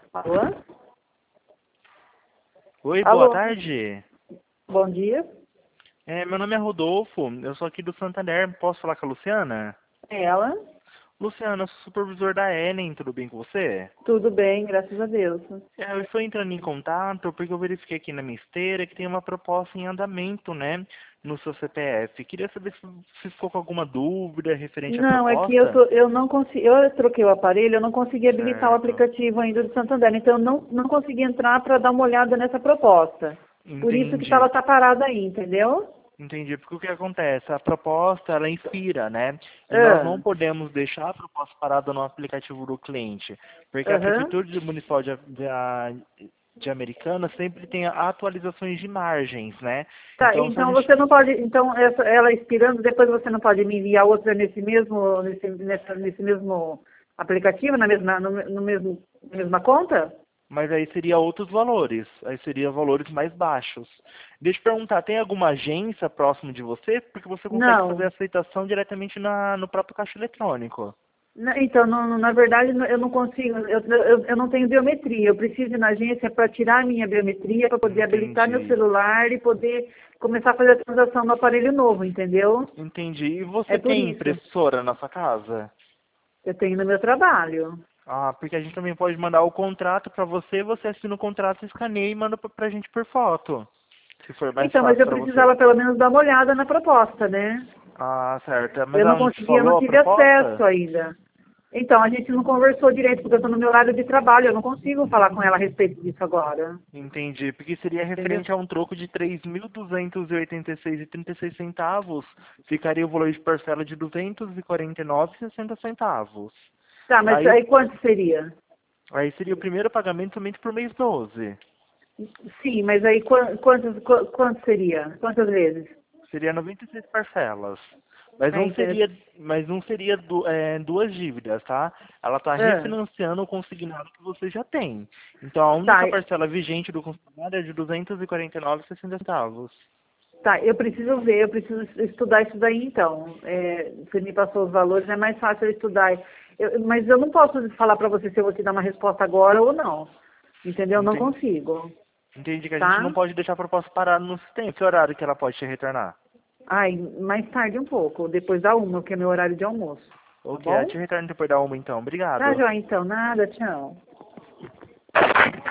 Alô? Oi, boa Alô? tarde. Bom dia. Meu nome é Rodolfo, eu sou aqui do Santander. Posso falar com a Luciana? Ela? Luciana, eu sou supervisor da Enen, tudo bem com você? Tudo bem, graças a Deus. Eu estou entrando em contato porque eu verifiquei aqui na minha esteira que tem uma proposta em andamento, né, no seu CPF. Queria saber se ficou com alguma dúvida referente à Não, é que proposta. eu não consegui, eu troquei o aparelho, eu não consegui habilitar o Certo, aplicativo ainda do Santander, então eu não consegui entrar para dar uma olhada nessa proposta. Por isso que entendi. tá parada aí, entendeu? Entendi, porque o que acontece? A proposta, ela inspira, né? E nós Ah, não podemos deixar a proposta parada no aplicativo do cliente, porque a aham. Prefeitura Municipal de Americana sempre tem atualizações de margens, né? Tá, Então, se a então gente... você não pode, então ela expirando, depois você não pode me enviar outra nesse mesmo aplicativo, no mesmo, na mesma conta? Mas aí seria outros valores, aí seria valores mais baixos. Deixa eu perguntar, tem alguma agência próximo de você? Porque você consegue fazer a Não. aceitação diretamente no próprio caixa eletrônico. Então, na verdade, eu não consigo, eu não tenho biometria. Eu preciso ir na agência para tirar a minha biometria, para poder habilitar meu Entendi. celular e poder começar a fazer a transação no aparelho novo, entendeu? Entendi. E É você por tem isso. impressora na sua casa? Eu tenho no meu trabalho. Ah, porque a gente também pode mandar o contrato pra você, você assina o contrato, escaneia e manda pra gente por foto, se for mais Então, mas fácil eu pra você. precisava pelo menos dar uma olhada na proposta, né? Ah, certo. Mas Eu não ela não te consegui, eu não falou a tive acesso proposta? ainda. Então, a gente não conversou direito, porque eu estou no meu horário de trabalho. Eu não consigo falar com ela a respeito disso agora. Entendi, porque seria Entendeu? referente a um troco de 3.286,36 centavos, ficaria o valor de parcela de 249,60 centavos. Tá, mas Aí, aí quanto seria? aí seria o primeiro pagamento somente por mês 12. Sim, mas aí quanto seria? Quantas vezes? Seria 96 parcelas. Mas É não seria, interessante. duas dívidas, tá? Ela está Ah, refinanciando o consignado que você já tem. Então a tá, única parcela vigente do consignado é de 249,60 centavos. tá, eu preciso estudar isso daí então. Você me passou os valores, é mais fácil eu estudar. Mas eu não posso falar para você se eu vou te dar uma resposta agora ou não. Entendeu? Não Entendi, consigo, entendi que a gente não tá? pode deixar a proposta parada no sistema. Que horário que ela pode te retornar? Ai, mais tarde um pouco, depois da 1, que é meu horário de almoço. Tá Ok, ela bom? te retorna depois da uma então. Tá, Obrigado. joia, então. Nada, tchau.